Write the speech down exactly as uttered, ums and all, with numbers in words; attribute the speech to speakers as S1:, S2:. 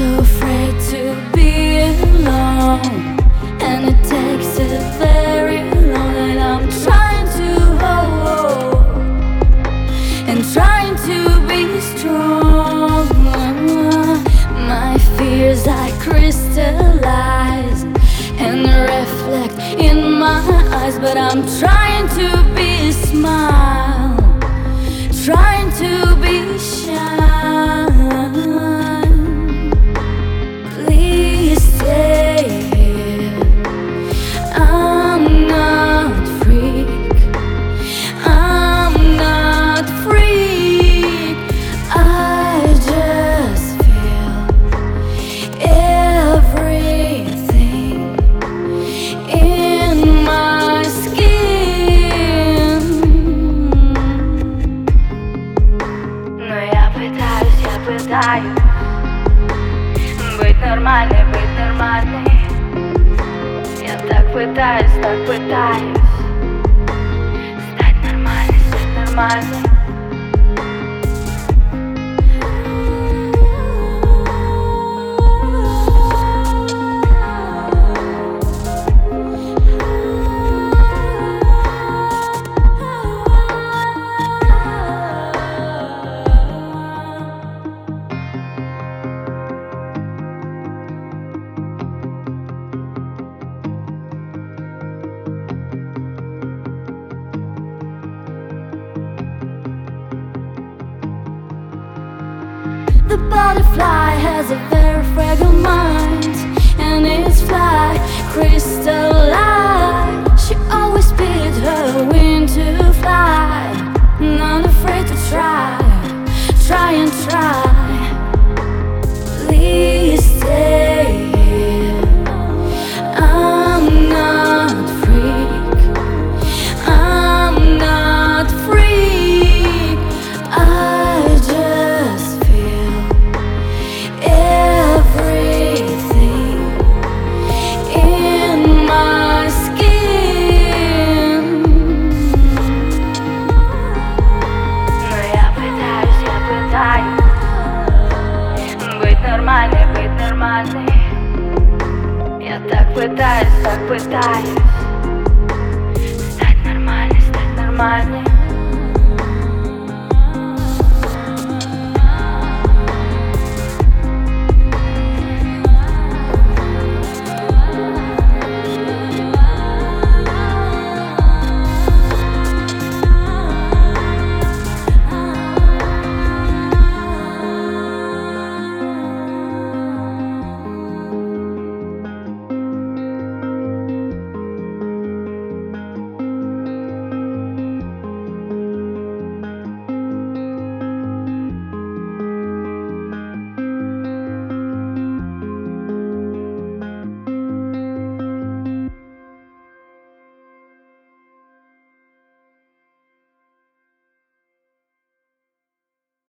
S1: so afraid to be alone, and it takes it very long that I'm trying to hold and trying to be strong. My fears I crystallize and reflect in my eyes, but I'm trying to be a smile, trying to be shy. Please stay here. I'm not freak, I'm not freak. I just feel everything in my skin. Но я пытаюсь, я пытаюсь быть нормальной, быть нормальной. Я так пытаюсь, так пытаюсь стать нормальной, стать нормальной. The butterfly has a very fragile mind, and its fly crystalline. She always speeds her wing to fly, not afraid to try, try and try. Please stay here. I'm not freak, I'm not freak. I just быть нормальной, быть нормальной. Я так пытаюсь, так пытаюсь стать нормальной, стать нормальной.